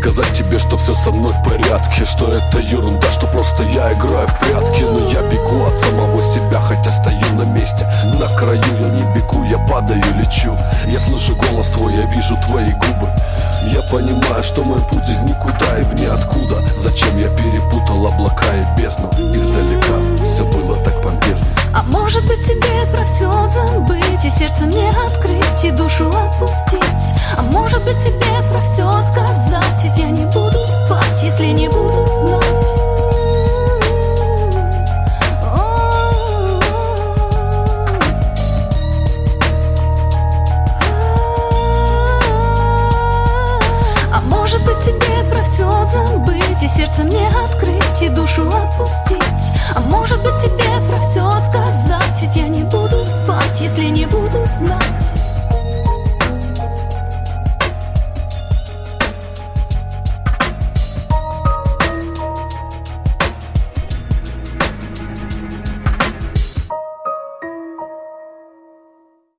сказать тебе, что все со мной в порядке, что это ерунда, что просто я играю в прятки. Но я бегу от самого себя, хотя стою на месте. На краю я не бегу, я падаю, лечу. Я слышу голос твой, я вижу твои губы. Я понимаю, что мой путь из никуда и в ниоткуда. Зачем я перепутал облака и бездну? Издалека все было так помпезно. А может быть тебе про все забыть, и сердце мне открыть, и душу отпустить? А может быть тебе про все сказать, ведь я не буду спать, если не буду знать. А может быть тебе про все забыть, и сердце мне открыть, и душу отпустить?